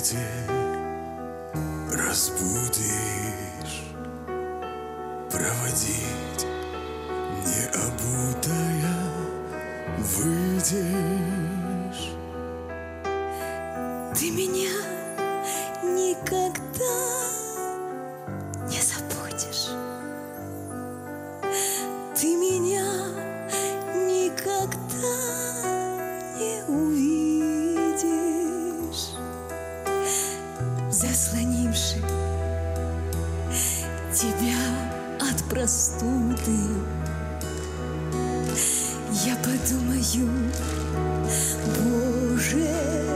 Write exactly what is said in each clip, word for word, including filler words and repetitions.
рассвете разбудишь, проводить необутая выйдешь. Ты меня никогда не забудешь. Ты меня никогда не увидишь, заслонивши тебя от простуды. Я подумаю: Боже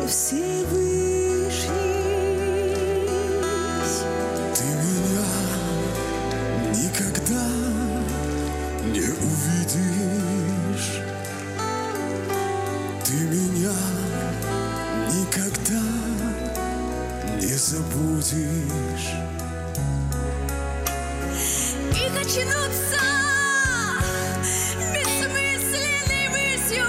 Всевышний, Ты меня никогда не увидишь, ты меня никогда не забудешь. и качнуться бессмысленной мысью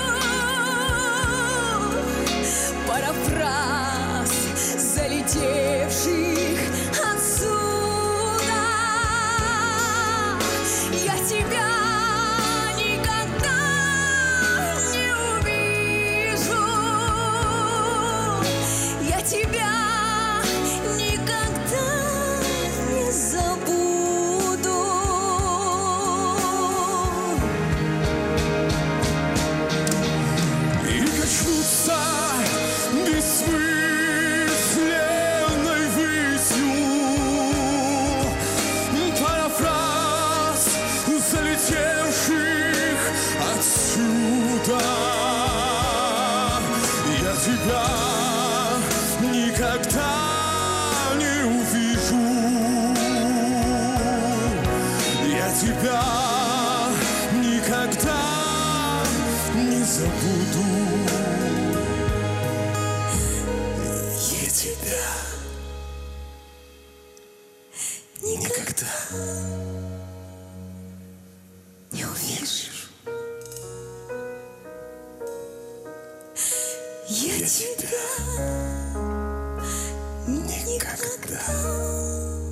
парафраз залетевших отсюда. Я тебя никогда не увижу, я тебя никогда не забуду. И качнуться бессмысленной высью парафраз залетевших отсюда. Я тебя никогда не увижу, я тебя никогда не забуду. Я тебя никогда Не увижу, я Я тебя тебя никогда